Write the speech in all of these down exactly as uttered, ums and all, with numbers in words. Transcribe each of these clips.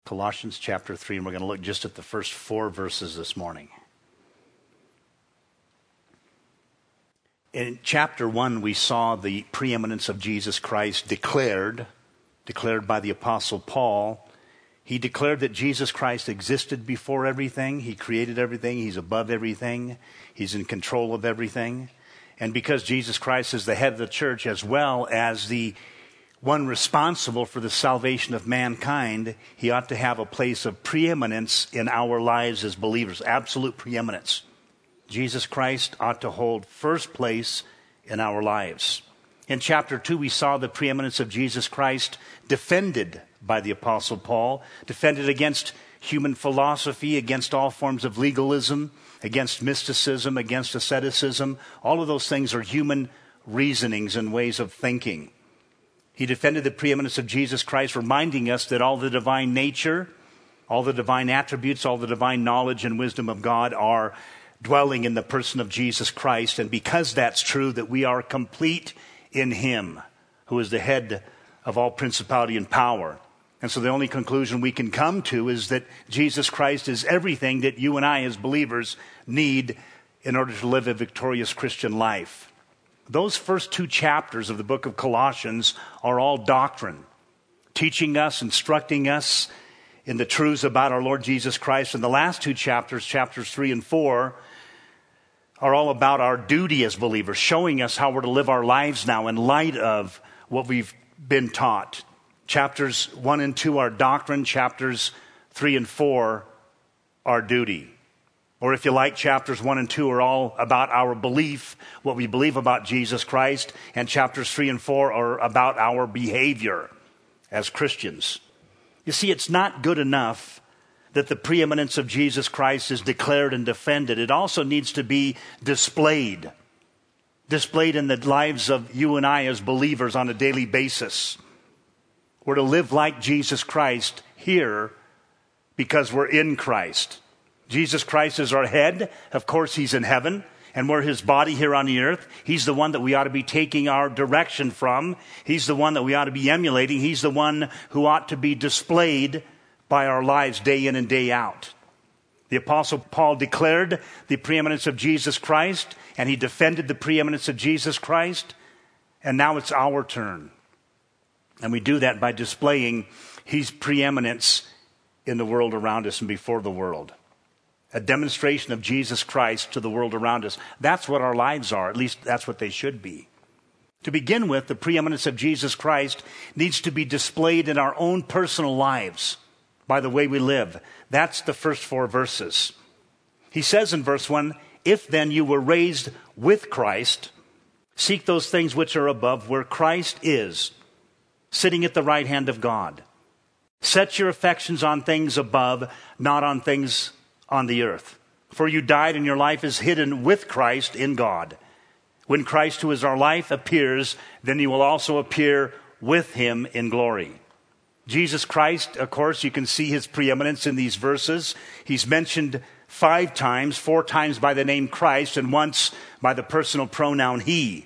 Colossians chapter three, and we're going to look just at the first four verses this morning. In chapter one, we saw the preeminence of Jesus Christ declared, declared by the Apostle Paul. He declared that Jesus Christ existed before everything. He created everything. He's above everything. He's in control of everything. And because Jesus Christ is the head of the church as well as the one responsible for the salvation of mankind, he ought to have a place of preeminence in our lives as believers, absolute preeminence. Jesus Christ ought to hold first place in our lives. In chapter two, we saw the preeminence of Jesus Christ defended by the Apostle Paul, defended against human philosophy, against all forms of legalism, against mysticism, against asceticism. All of those things are human reasonings and ways of thinking. He defended the preeminence of Jesus Christ, reminding us that all the divine nature, all the divine attributes, all the divine knowledge and wisdom of God are dwelling in the person of Jesus Christ. And because that's true, that we are complete in him, who is the head of all principality and power. And so the only conclusion we can come to is that Jesus Christ is everything that you and I as believers need in order to live a victorious Christian life. Those first two chapters of the book of Colossians are all doctrine, teaching us, instructing us in the truths about our Lord Jesus Christ. And the last two chapters, chapters three and four, are all about our duty as believers, showing us how we're to live our lives now in light of what we've been taught. Chapters one and two are doctrine. Chapters three and four are duty. Or if you like, chapters one and two are all about our belief, what we believe about Jesus Christ. And chapters three and four are about our behavior as Christians. You see, it's not good enough that the preeminence of Jesus Christ is declared and defended. It also needs to be displayed. Displayed in the lives of you and I as believers on a daily basis. We're to live like Jesus Christ here because we're in Christ. Jesus Christ is our head. Of course, he's in heaven, and we're his body here on the earth. He's the one that we ought to be taking our direction from. He's the one that we ought to be emulating. He's the one who ought to be displayed by our lives day in and day out. The Apostle Paul declared the preeminence of Jesus Christ, and he defended the preeminence of Jesus Christ, and now it's our turn. And we do that by displaying his preeminence in the world around us and before the world. A demonstration of Jesus Christ to the world around us. That's what our lives are. At least that's what they should be. To begin with, the preeminence of Jesus Christ needs to be displayed in our own personal lives by the way we live. That's the first four verses. He says in verse one, "If then you were raised with Christ, seek those things which are above, where Christ is, sitting at the right hand of God. Set your affections on things above, not on things on the earth. For you died, and your life is hidden with Christ in God. When Christ, who is our life, appears, then he will also appear with him in glory." Jesus Christ, of course, you can see his preeminence in these verses. He's mentioned five times, four times by the name Christ, and once by the personal pronoun he.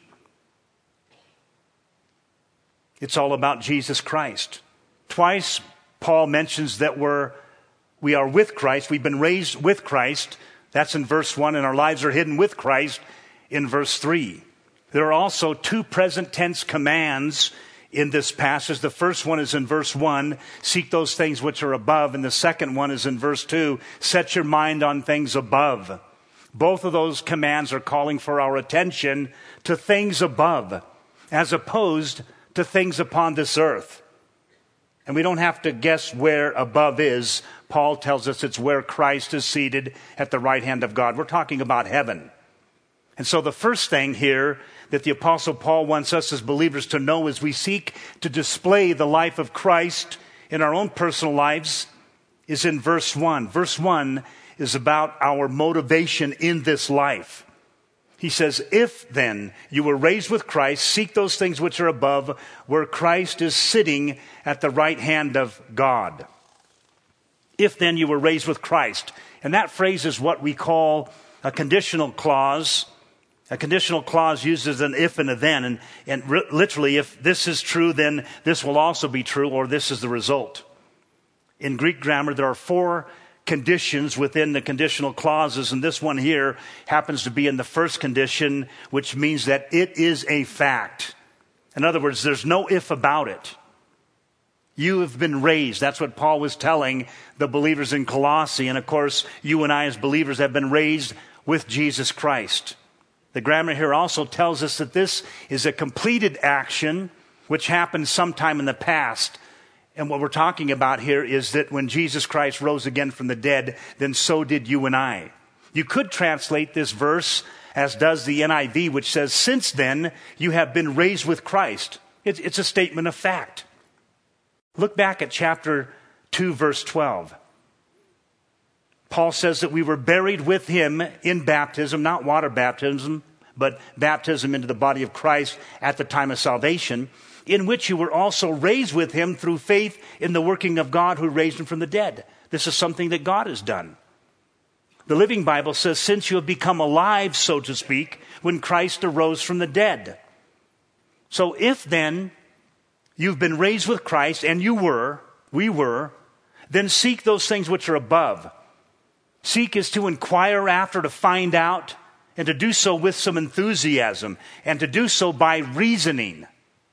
It's all about Jesus Christ. Twice, Paul mentions that we're We are with Christ. We've been raised with Christ. That's in verse one. And our lives are hidden with Christ in verse three. There are also two present tense commands in this passage. The first one is in verse one. Seek those things which are above. And the second one is in verse two. Set your mind on things above. Both of those commands are calling for our attention to things above, as opposed to things upon this earth. And we don't have to guess where above is. Paul tells us it's where Christ is seated at the right hand of God. We're talking about heaven. And so the first thing here that the Apostle Paul wants us as believers to know as we seek to display the life of Christ in our own personal lives is in verse one. Verse one is about our motivation in this life. He says, "If then you were raised with Christ, seek those things which are above, where Christ is sitting at the right hand of God." If then you were raised with Christ. And that phrase is what we call a conditional clause. A conditional clause uses an if and a then. And, and re- literally, if this is true, then this will also be true, or this is the result. In Greek grammar, there are four conditions within the conditional clauses, and this one here happens to be in the first condition, which means that it is a fact. In other words, there's no if about it. You have been raised. That's what Paul was telling the believers in Colossae. And of course, you and I as believers have been raised with Jesus Christ. The grammar here also tells us that this is a completed action which happened sometime in the past. And what we're talking about here is that when Jesus Christ rose again from the dead, then so did you and I. You could translate this verse as does the N I V, which says, since then you have been raised with Christ. It's, it's a statement of fact. Look back at chapter two, verse twelve. Paul says that we were buried with him in baptism, not water baptism, but baptism into the body of Christ at the time of salvation, in which you were also raised with him through faith in the working of God who raised him from the dead. This is something that God has done. The Living Bible says, since you have become alive, so to speak, when Christ arose from the dead. So if then you've been raised with Christ, and you were, we were, then seek those things which are above. Seek is to inquire after, to find out, and to do so with some enthusiasm, and to do so by reasoning.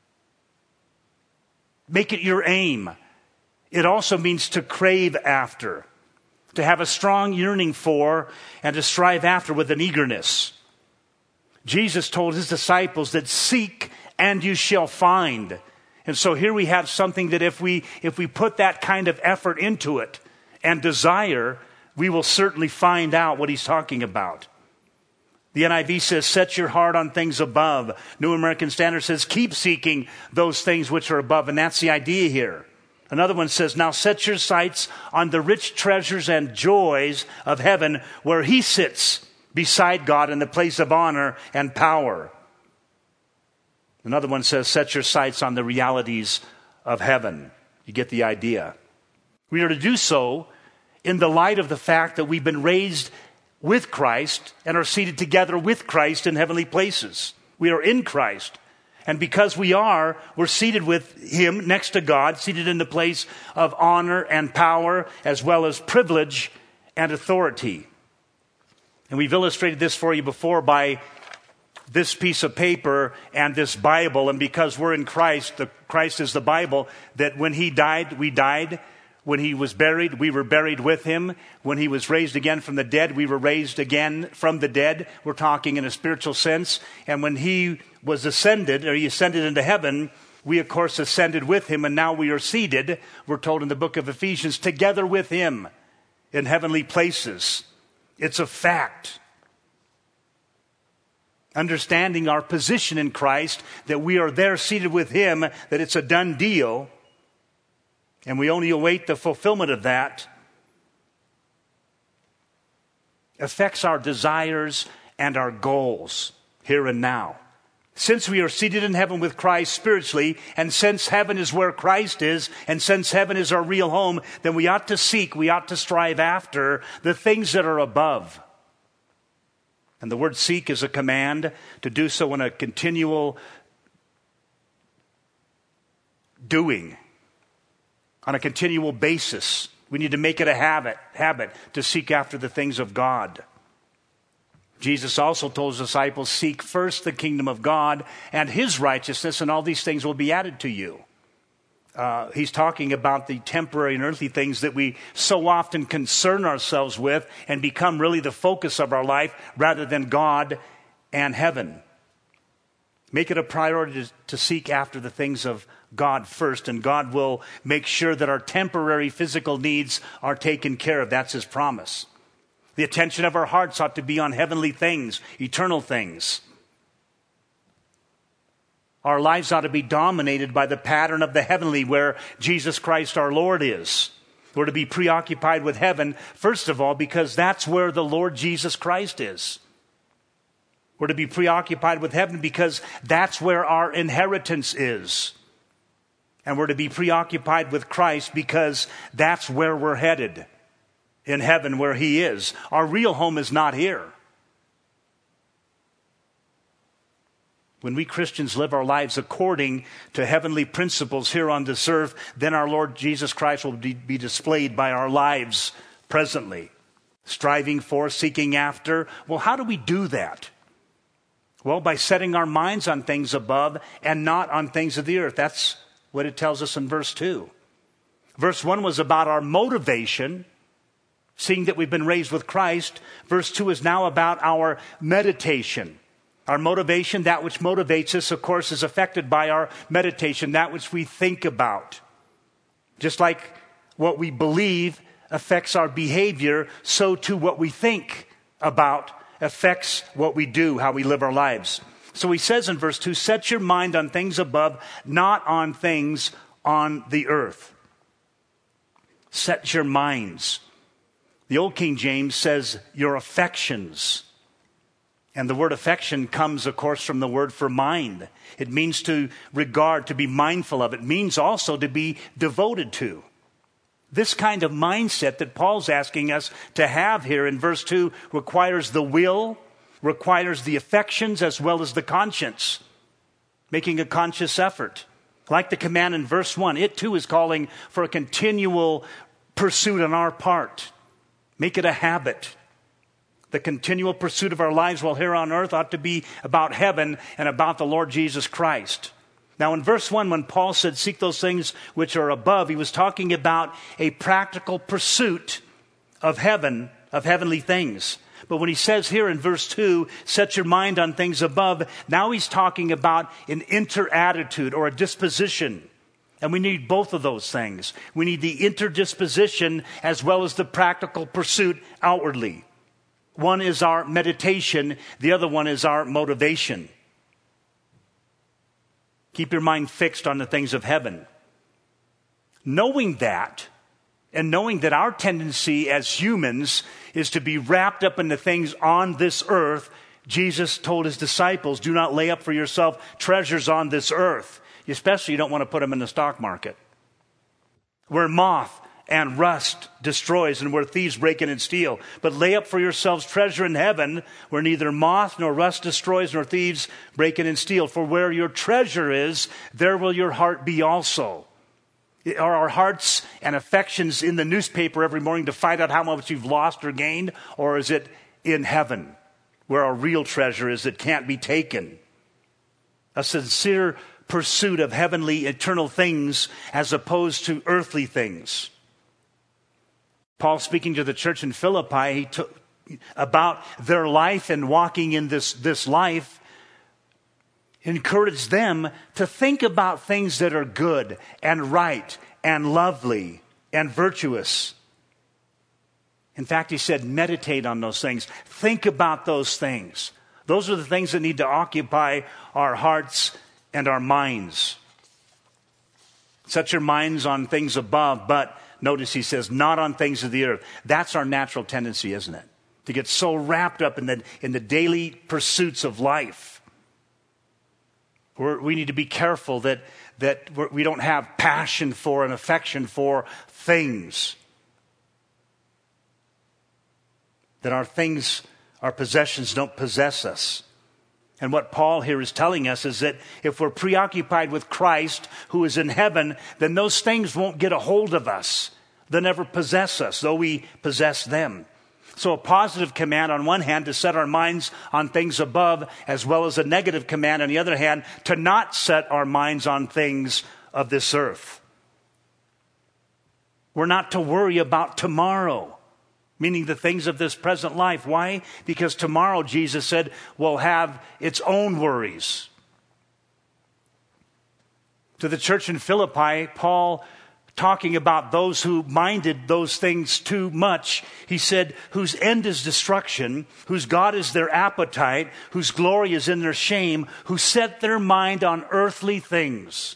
Make it your aim. It also means to crave after, to have a strong yearning for, and to strive after with an eagerness. Jesus told his disciples that seek and you shall find. And so here we have something that if we if we put that kind of effort into it and desire, we will certainly find out what he's talking about. The N I V says, set your heart on things above. New American Standard says, keep seeking those things which are above. And that's the idea here. Another one says, now set your sights on the rich treasures and joys of heaven, where he sits beside God in the place of honor and power. Another one says, set your sights on the realities of heaven. You get the idea. We are to do so in the light of the fact that we've been raised with Christ and are seated together with Christ in heavenly places. We are in Christ. And because we are, we're seated with him next to God, seated in the place of honor and power, as well as privilege and authority. And we've illustrated this for you before by this piece of paper and this Bible. And because we're in Christ, the Christ is the Bible, that when he died, we died. When he was buried, we were buried with him. When he was raised again from the dead, we were raised again from the dead. We're talking in a spiritual sense. And when he was ascended, or he ascended into heaven, we of course ascended with him, and now we are seated, we're told in the book of Ephesians, together with him in heavenly places. It's a fact. Understanding our position in Christ, that we are there seated with him, that it's a done deal, and we only await the fulfillment of that, affects our desires and our goals here and now. Since we are seated in heaven with Christ spiritually, and since heaven is where Christ is, and since heaven is our real home, then we ought to seek, we ought to strive after the things that are above. And the word seek is a command to do so in a continual doing, on a continual basis. We need to make it a habit, habit to seek after the things of God. Jesus also told his disciples, seek first the kingdom of God and his righteousness, and all these things will be added to you. Uh, he's talking about the temporary and earthly things that we so often concern ourselves with and become really the focus of our life rather than God and heaven. Make it a priority to, to seek after the things of God first, and God will make sure that our temporary physical needs are taken care of. That's his promise. The attention of our hearts ought to be on heavenly things, eternal things. Our lives ought to be dominated by the pattern of the heavenly, where Jesus Christ our Lord is. We're to be preoccupied with heaven, first of all, because that's where the Lord Jesus Christ is. We're to be preoccupied with heaven because that's where our inheritance is. And we're to be preoccupied with Christ because that's where we're headed, in heaven where he is. Our real home is not here. When we Christians live our lives according to heavenly principles here on this earth, then our Lord Jesus Christ will be displayed by our lives presently. Striving for, seeking after. Well, how do we do that? Well, by setting our minds on things above and not on things of the earth. That's what it tells us in verse two. Verse one was about our motivation, seeing that we've been raised with Christ. Verse two is now about our meditation. Our motivation, that which motivates us, of course, is affected by our meditation, that which we think about. Just like what we believe affects our behavior, so too what we think about affects what we do, how we live our lives. So he says in verse two, set your mind on things above, not on things on the earth. Set your minds. The Old King James says your affections. And the word affection comes, of course, from the word for mind. It means to regard, to be mindful of. It means also to be devoted to. This kind of mindset that Paul's asking us to have here in verse two requires the will, requires the affections as well as the conscience. Making a conscious effort. Like the command in verse one, it too is calling for a continual pursuit on our part. Make it a habit. The continual pursuit of our lives while here on earth ought to be about heaven and about the Lord Jesus Christ. Now in verse one, when Paul said, seek those things which are above, he was talking about a practical pursuit of heaven, of heavenly things. But when he says here in verse two, set your mind on things above, now he's talking about an inner attitude or a disposition. And we need both of those things. We need the interdisposition as well as the practical pursuit outwardly. One is our meditation. The other one is our motivation. Keep your mind fixed on the things of heaven. Knowing that, and knowing that our tendency as humans is to be wrapped up in the things on this earth, Jesus told his disciples, do not lay up for yourself treasures on this earth. Especially you don't want to put them in the stock market, where moth and rust destroys and where thieves break in and steal. But lay up for yourselves treasure in heaven, where neither moth nor rust destroys nor thieves break in and steal. For where your treasure is, there will your heart be also. Are our hearts and affections in the newspaper every morning to find out how much you've lost or gained? Or is it in heaven, where our real treasure is that can't be taken? A sincere pursuit of heavenly, eternal things as opposed to earthly things. Paul, speaking to the church in Philippi, he took about their life and walking in this, this life, encouraged them to think about things that are good and right and lovely and virtuous. In fact, he said, meditate on those things. Think about those things. Those are the things that need to occupy our hearts and our minds. Set your minds on things above, but notice he says, not on things of the earth. That's our natural tendency, isn't it? To get so wrapped up in the, in the daily pursuits of life. We're, we need to be careful that, that we're, we don't have passion for and affection for things. That our things, our possessions don't possess us. And what Paul here is telling us is that if we're preoccupied with Christ, who is in heaven, then those things won't get a hold of us. They'll never possess us, though we possess them. So a positive command on one hand to set our minds on things above, as well as a negative command on the other hand to not set our minds on things of this earth. We're not to worry about tomorrow. Meaning the things of this present life. Why? Because tomorrow, Jesus said, will have its own worries. To the church in Philippi, Paul, talking about those who minded those things too much, he said, whose end is destruction, whose God is their appetite, whose glory is in their shame, who set their mind on earthly things.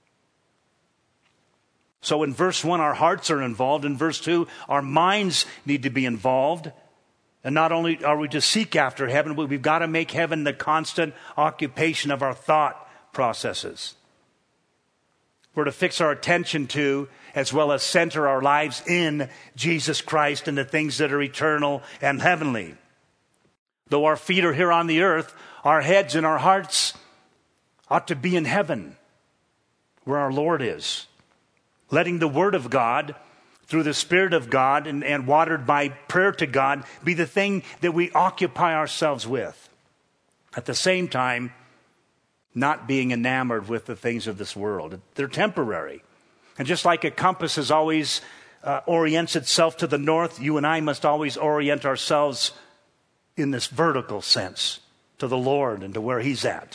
So in verse one, our hearts are involved. In verse two, our minds need to be involved. And not only are we to seek after heaven, but we've got to make heaven the constant occupation of our thought processes. We're to fix our attention to, as well as center our lives in Jesus Christ and the things that are eternal and heavenly. Though our feet are here on the earth, our heads and our hearts ought to be in heaven, where our Lord is. Letting the Word of God, through the Spirit of God and, and watered by prayer to God, be the thing that we occupy ourselves with. At the same time, not being enamored with the things of this world. They're temporary. And just like a compass is always uh, orients itself to the north, you and I must always orient ourselves in this vertical sense to the Lord and to where He's at.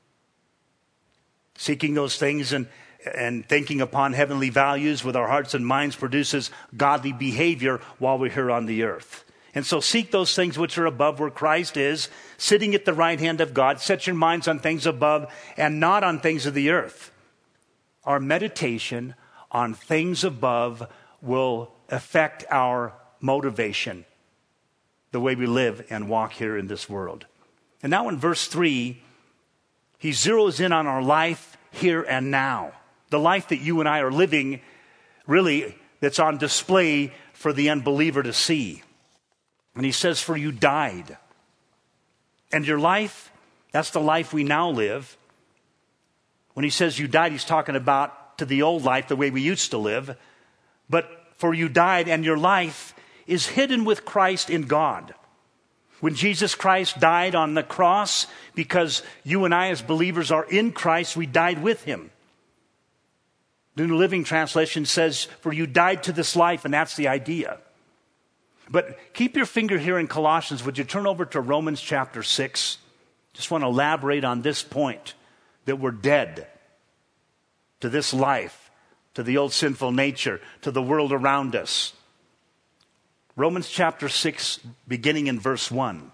Seeking those things and, and thinking upon heavenly values with our hearts and minds produces godly behavior while we're here on the earth. And so seek those things which are above, where Christ is, sitting at the right hand of God. Set your minds on things above and not on things of the earth. Our meditation on things above will affect our motivation, the way we live and walk here in this world. And now in verse three, he zeroes in on our life here and now. The life that you and I are living, really, that's on display for the unbeliever to see. And he says, for you died. And your life, that's the life we now live. When he says you died, he's talking about to the old life, the way we used to live. But for you died, and your life is hidden with Christ in God. When Jesus Christ died on the cross, because you and I as believers are in Christ, we died with Him. The New Living Translation says, for you died to this life, and that's the idea. But keep your finger here in Colossians. Would you turn over to Romans chapter six? Just want to elaborate on this point, that we're dead to this life, to the old sinful nature, to the world around us. Romans chapter six, beginning in verse one.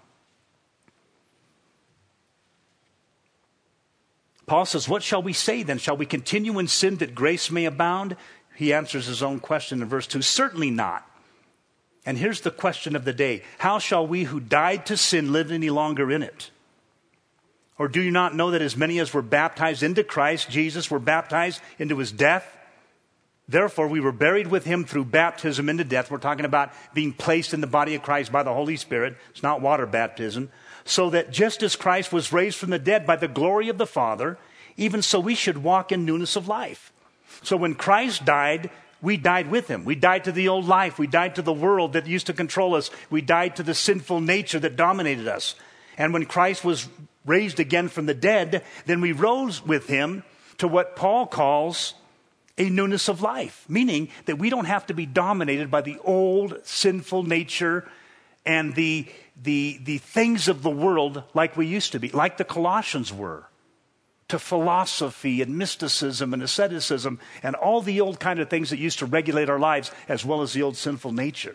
Paul says, what shall we say then? Shall we continue in sin that grace may abound? He answers his own question in verse two. Certainly not. And here's the question of the day. How shall we who died to sin live any longer in it? Or do you not know that as many as were baptized into Christ Jesus were baptized into His death? Therefore, we were buried with Him through baptism into death. We're talking about being placed in the body of Christ by the Holy Spirit. It's not water baptism. So that just as Christ was raised from the dead by the glory of the Father, even so we should walk in newness of life. So when Christ died, we died with Him. We died to the old life. We died to the world that used to control us. We died to the sinful nature that dominated us. And when Christ was raised again from the dead, then we rose with Him to what Paul calls a newness of life, meaning that we don't have to be dominated by the old sinful nature and the, the, the things of the world like we used to be, like the Colossians were, to philosophy and mysticism and asceticism and all the old kind of things that used to regulate our lives, as well as the old sinful nature.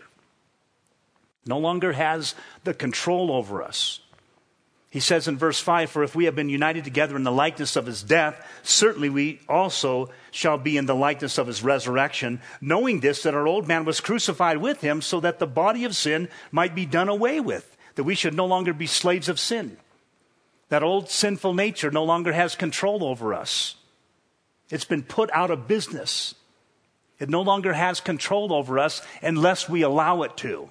No longer has the control over us. He says in verse five, for if we have been united together in the likeness of His death, certainly we also shall be in the likeness of His resurrection, knowing this, that our old man was crucified with Him, so that the body of sin might be done away with, that we should no longer be slaves of sin. That old sinful nature no longer has control over us. It's been put out of business. It no longer has control over us unless we allow it to.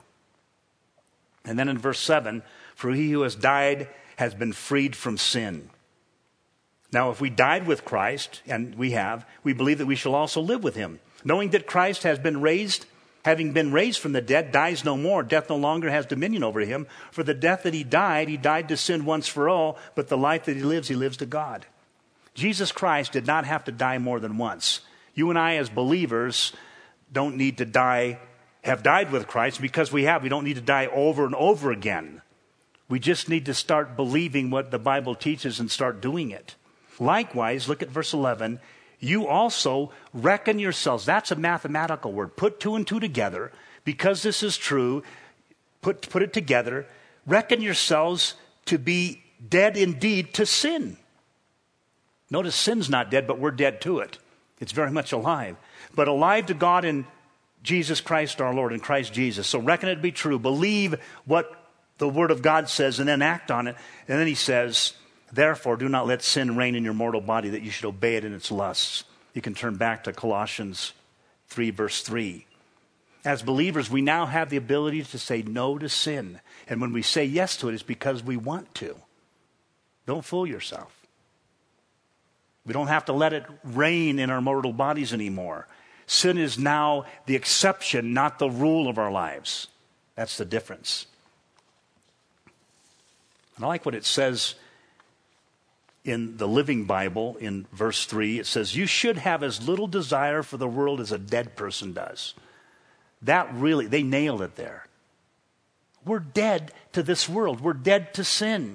And then in verse seven, for he who has died has been freed from sin. Now, if we died with Christ, and we have, we believe that we shall also live with Him. Knowing that Christ has been raised, having been raised from the dead, dies no more. Death no longer has dominion over Him. For the death that He died, He died to sin once for all, but the life that He lives, He lives to God. Jesus Christ did not have to die more than once. You and I as believers don't need to die, have died with Christ, because we have. We don't need to die over and over again. We just need to start believing what the Bible teaches and start doing it. Likewise, look at verse eleven. You also reckon yourselves. That's a mathematical word. Put two and two together. Because this is true, put, put it together. Reckon yourselves to be dead indeed to sin. Notice sin's not dead, but we're dead to it. It's very much alive. But alive to God in Jesus Christ our Lord, in Christ Jesus. So reckon it to be true. Believe what the Word of God says and then act on it. And then he says, therefore, do not let sin reign in your mortal body, that you should obey it in its lusts. You can turn back to Colossians three, verse three. As believers, we now have the ability to say no to sin. And when we say yes to it, it's because we want to. Don't fool yourself. We don't have to let it reign in our mortal bodies anymore. Sin is now the exception, not the rule of our lives. That's the difference. And I like what it says in the Living Bible in verse three. It says, you should have as little desire for the world as a dead person does. That really, they nailed it there. We're dead to this world. We're dead to sin.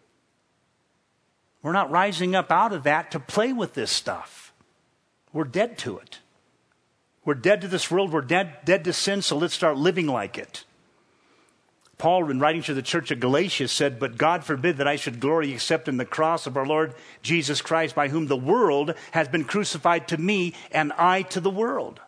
We're not rising up out of that to play with this stuff. We're dead to it. We're dead to this world. We're dead, dead to sin, so let's start living like it. Paul, in writing to the church of Galatia, said, but God forbid that I should glory except in the cross of our Lord Jesus Christ, by whom the world has been crucified to me and I to the world.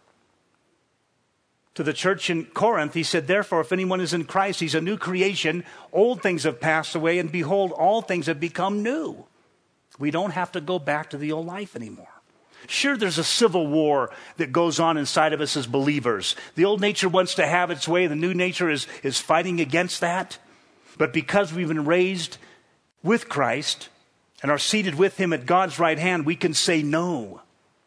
To the church in Corinth, he said, therefore, if anyone is in Christ, he's a new creation. Old things have passed away, and behold, all things have become new. We don't have to go back to the old life anymore. Sure, there's a civil war that goes on inside of us as believers. The old nature wants to have its way. The new nature is, is fighting against that. But because we've been raised with Christ and are seated with him at God's right hand, we can say no.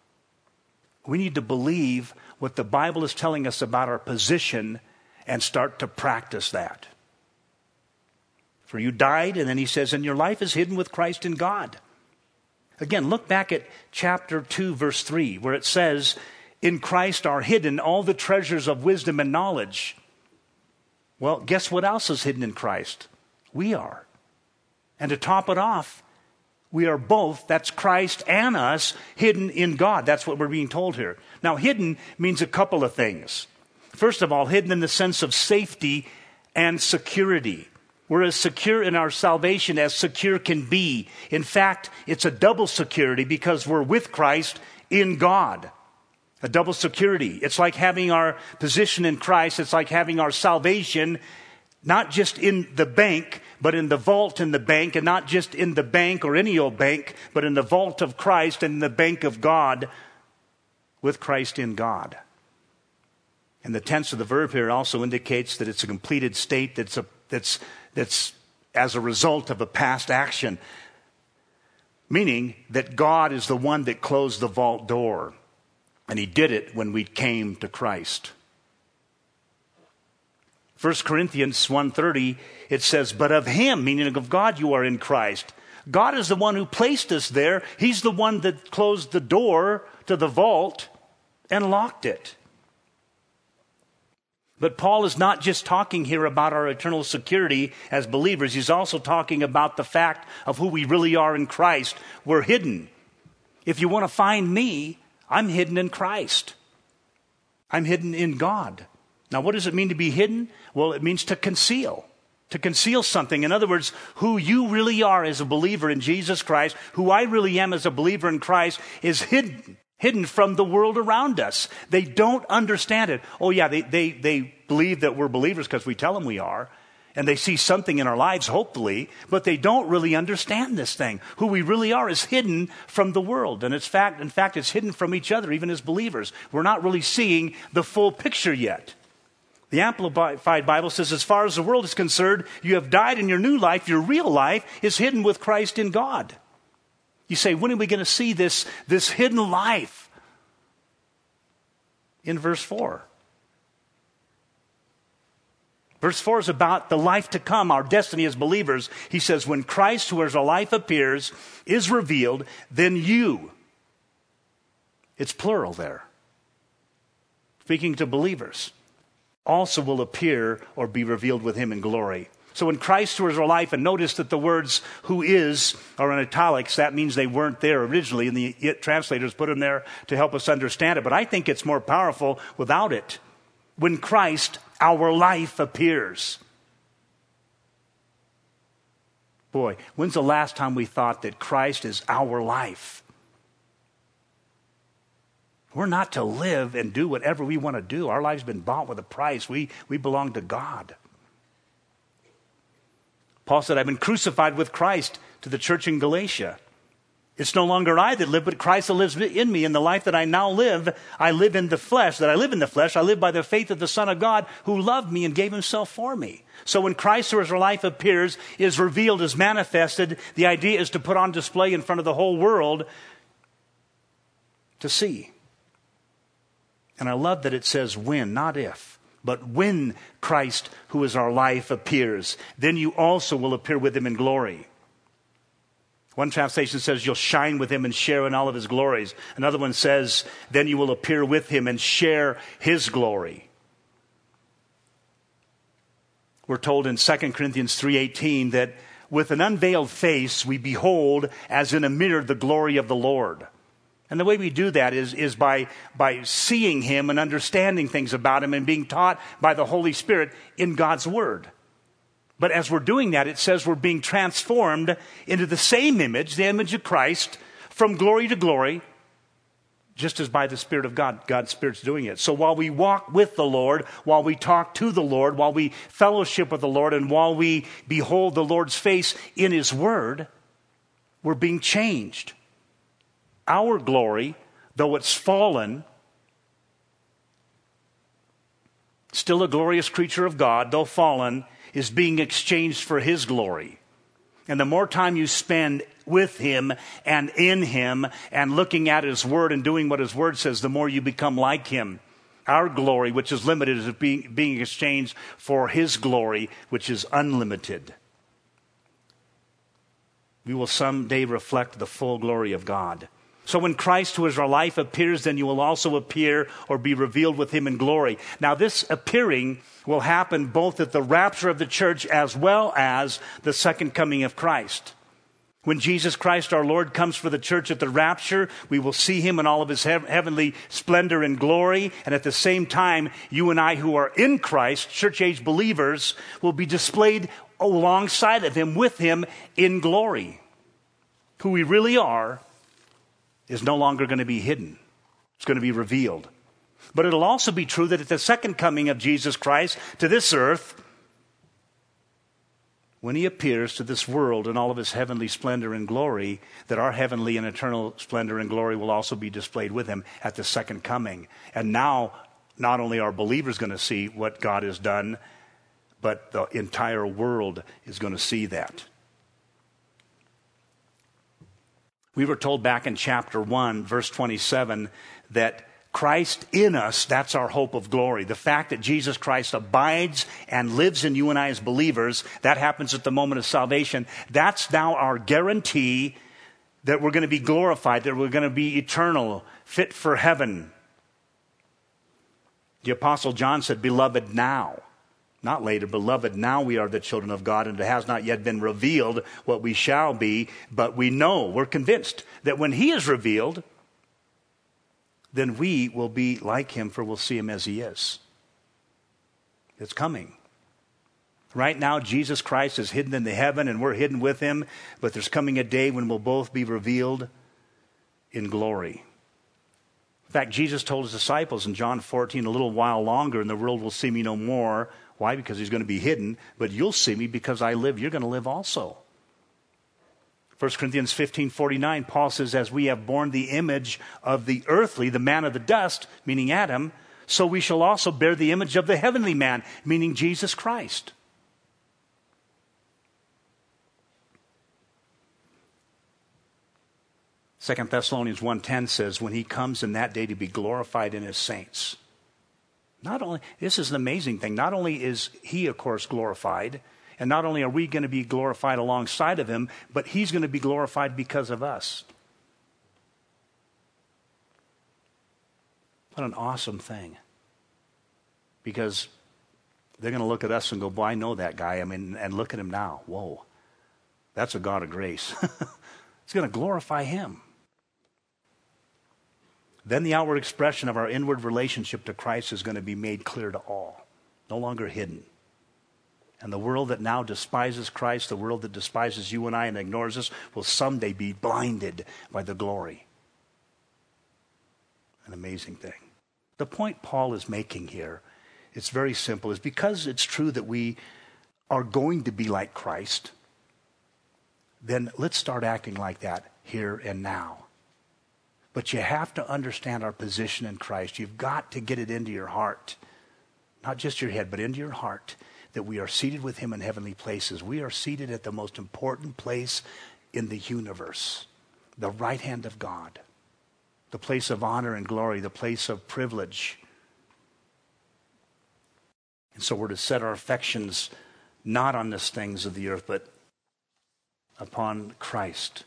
We need to believe what the Bible is telling us about our position and start to practice that. For you died, and then he says, and your life is hidden with Christ in God. Again, look back at chapter two, verse three, where it says, in Christ are hidden all the treasures of wisdom and knowledge. Well, guess what else is hidden in Christ? We are. And to top it off, we are both, that's Christ and us, hidden in God. That's what we're being told here. Now, hidden means a couple of things. First of all, hidden in the sense of safety and security. We're as secure in our salvation as secure can be. In fact, it's a double security because we're with Christ in God. A double security. It's like having our position in Christ. It's like having our salvation not just in the bank, but in the vault in the bank, and not just in the bank or any old bank, but in the vault of Christ and in the bank of God, with Christ in God. And the tense of the verb here also indicates that it's a completed state that's a, that's that's as a result of a past action, meaning that God is the one that closed the vault door, and he did it when we came to Christ. First Corinthians one thirty, it says, but of him, meaning of God, you are in Christ. God is the one who placed us there. He's the one that closed the door to the vault and locked it. But Paul is not just talking here about our eternal security as believers. He's also talking about the fact of who we really are in Christ. We're hidden. If you want to find me, I'm hidden in Christ. I'm hidden in God. Now, what does it mean to be hidden? Well, it means to conceal. To conceal something. In other words, who you really are as a believer in Jesus Christ, who I really am as a believer in Christ, is hidden. Hidden from the world around us. They don't understand it. Oh yeah, they, they, they believe that we're believers because we tell them we are. And they see something in our lives, hopefully, but they don't really understand this thing. Who we really are is hidden from the world. And it's fact, in fact, it's hidden from each other, even as believers. We're not really seeing the full picture yet. The Amplified Bible says, as far as the world is concerned, you have died, and your new life, your real life, is hidden with Christ in God. You say, when are we going to see this, this hidden life? In verse four. Verse four is about the life to come, our destiny as believers. He says, when Christ, who is our life, appears, is revealed, then you, it's plural there, speaking to believers, also will appear or be revealed with him in glory. So when Christ, who is our life, and notice that the words who is are in italics, that means they weren't there originally, and the translators put them there to help us understand it. But I think it's more powerful without it. When Christ, our life, appears. Boy, when's the last time we thought that Christ is our life? We're not to live and do whatever we want to do. Our life's been bought with a price. We, we belong to God. Paul said, I've been crucified with Christ to the church in Galatia. It's no longer I that live, but Christ that lives in me. In the life that I now live, I live in the flesh. That I live in the flesh, I live by the faith of the Son of God who loved me and gave himself for me. So when Christ, who is our life, appears, is revealed, is manifested, the idea is to put on display in front of the whole world to see. And I love that it says when, not if. But when Christ, who is our life, appears, then you also will appear with him in glory. One translation says you'll shine with him and share in all of his glories. Another one says, then you will appear with him and share his glory. We're told in Second Corinthians three eighteen that with an unveiled face we behold as in a mirror the glory of the Lord. And the way we do that is, is by, by seeing him and understanding things about him and being taught by the Holy Spirit in God's word. But as we're doing that, it says we're being transformed into the same image, the image of Christ, from glory to glory, just as by the Spirit of God, God's Spirit's doing it. So while we walk with the Lord, while we talk to the Lord, while we fellowship with the Lord, and while we behold the Lord's face in his word, we're being changed. Our glory, though it's fallen, still a glorious creature of God, though fallen, is being exchanged for his glory. And the more time you spend with him and in him and looking at his word and doing what his word says, the more you become like him. Our glory, which is limited, is being, being exchanged for his glory, which is unlimited. We will someday reflect the full glory of God. So when Christ, who is our life, appears, then you will also appear or be revealed with him in glory. Now this appearing will happen both at the rapture of the church as well as the second coming of Christ. When Jesus Christ our Lord comes for the church at the rapture, we will see him in all of his hev- heavenly splendor and glory. And at the same time, you and I who are in Christ, church-age believers, will be displayed alongside of him, with him in glory. Who we really are is no longer going to be hidden. It's going to be revealed. But it'll also be true that at the second coming of Jesus Christ to this earth, when he appears to this world in all of his heavenly splendor and glory, that our heavenly and eternal splendor and glory will also be displayed with him at the second coming. And now, not only are believers going to see what God has done, but the entire world is going to see that. We were told back in chapter one, verse twenty-seven, that Christ in us, that's our hope of glory. The fact that Jesus Christ abides and lives in you and I as believers, that happens at the moment of salvation. That's now our guarantee that we're going to be glorified, that we're going to be eternal, fit for heaven. The Apostle John said, beloved, now. Not later, beloved, now we are the children of God, and it has not yet been revealed what we shall be, but we know, we're convinced that when he is revealed, then we will be like him, for we'll see him as he is. It's coming. Right now, Jesus Christ is hidden in the heaven, and we're hidden with him, but there's coming a day when we'll both be revealed in glory. In fact, Jesus told his disciples in John fourteen, a little while longer, and the world will see me no more. Why? Because he's going to be hidden, but you'll see me because I live. You're going to live also. First Corinthians fifteen forty-nine, Paul says, as we have borne the image of the earthly, the man of the dust, meaning Adam, so we shall also bear the image of the heavenly man, meaning Jesus Christ. Second Thessalonians one ten says, when he comes in that day to be glorified in his saints. Not only, this is an amazing thing, not only is he, of course, glorified, and not only are we going to be glorified alongside of him, but he's going to be glorified because of us. What an awesome thing. Because they're going to look at us and go, boy, I know that guy. I mean, and look at him now. Whoa, that's a God of grace. It's going to glorify him. Then the outward expression of our inward relationship to Christ is going to be made clear to all, no longer hidden. And the world that now despises Christ, the world that despises you and I and ignores us, will someday be blinded by the glory. An amazing thing. The point Paul is making here, it's very simple, is because it's true that we are going to be like Christ, then let's start acting like that here and now. But you have to understand our position in Christ. You've got to get it into your heart. Not just your head, but into your heart. That we are seated with him in heavenly places. We are seated at the most important place in the universe. The right hand of God. the place of honor and glory, the place of privilege. And so we're to set our affections not on the things of the earth, but upon Christ.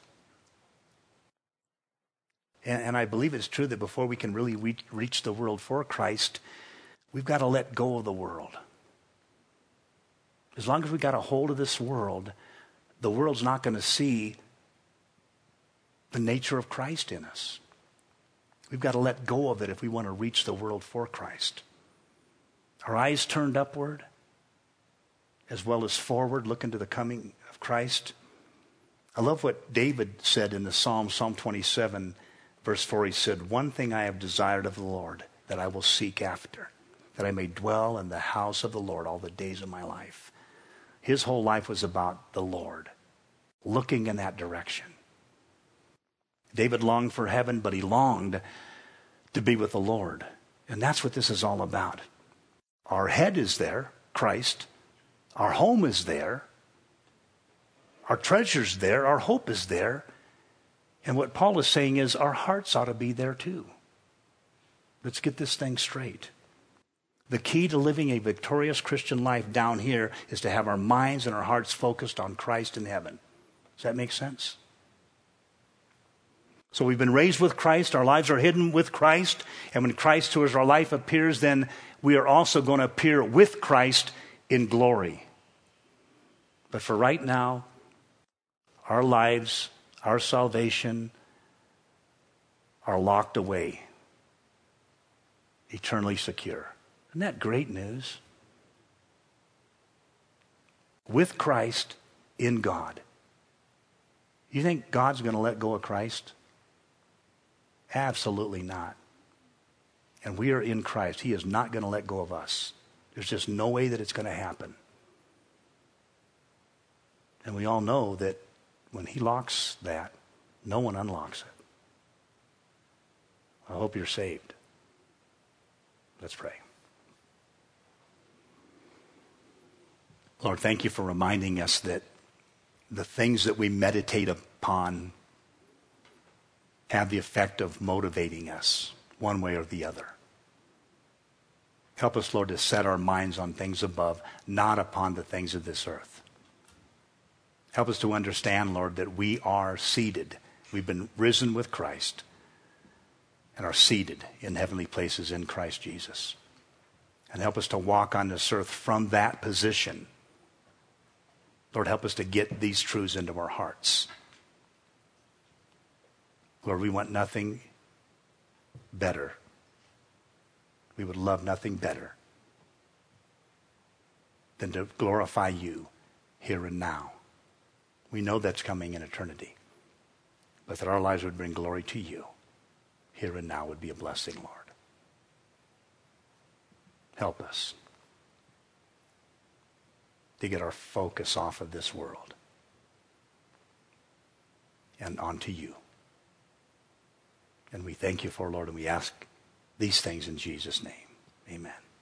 And, and I believe it's true that before we can really reach, reach the world for Christ, we've got to let go of the world. As long as we got a hold of this world, the world's not going to see the nature of Christ in us. We've got to let go of it if we want to reach the world for Christ. Our eyes turned upward as well as forward, looking to the coming of Christ. I love what David said in the Psalm, Psalm twenty-seven, verse four. He said, "One thing I have desired of the Lord, that I will seek after, that I may dwell in the house of the Lord all the days of my life." His whole life was about the Lord, looking in that direction. David longed for heaven, but he longed to be with the Lord. And that's what this is all about. Our head is there, Christ. Our home is there. Our treasure's there. Our hope is there. And what Paul is saying is our hearts ought to be there too. Let's get this thing straight. The key to living a victorious Christian life down here is to have our minds and our hearts focused on Christ in heaven. Does that make sense? So we've been raised with Christ. Our lives are hidden with Christ. And when Christ, who is our life, appears, then we are also going to appear with Christ in glory. But for right now, our lives, our salvation are locked away, eternally secure. Isn't that great news? With Christ in God. You think God's going to let go of Christ? Absolutely not. And we are in Christ. He is not going to let go of us. There's just no way that it's going to happen. And we all know that when he locks that, no one unlocks it. I hope you're saved. Let's pray. Lord, thank you for reminding us that the things that we meditate upon have the effect of motivating us one way or the other. Help us, Lord, to set our minds on things above, not upon the things of this earth. Help us to understand, Lord, that we are seated. We've been risen with Christ and are seated in heavenly places in Christ Jesus. And help us to walk on this earth from that position. Lord, help us to get these truths into our hearts. Lord, we want nothing better. We would love nothing better than to glorify you here and now. We know that's coming in eternity. But that our lives would bring glory to you here and now would be a blessing, Lord. Help us to get our focus off of this world and onto you. And we thank you for, Lord, and we ask these things in Jesus' name. Amen.